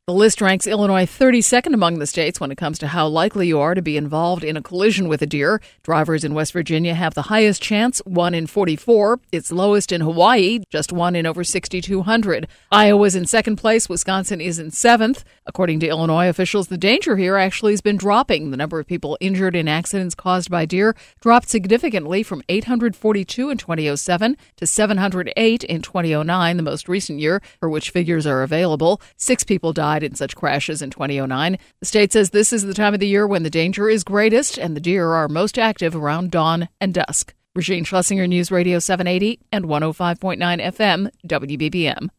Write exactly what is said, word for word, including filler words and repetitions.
The list ranks Illinois thirty-second among the states when it comes to how likely you are to be involved in a collision with a deer. Drivers in West Virginia have the highest chance, one in forty-four. It's lowest in Hawaii, just one in over six thousand two hundred. Iowa's in second place. Wisconsin is in seventh. According to Illinois officials, the danger here actually has been dropping. The number of people injured in accidents caused by deer dropped significantly from eight hundred forty-two in twenty oh seven to seven hundred eight in twenty oh nine, the most recent year for which figures are available. Six people died in such crashes in twenty oh nine. The state says this is the time of the year when the danger is greatest and the deer are most active around dawn and dusk. Regine Schlesinger, News Radio seven eighty and one oh five point nine F M, W B B M.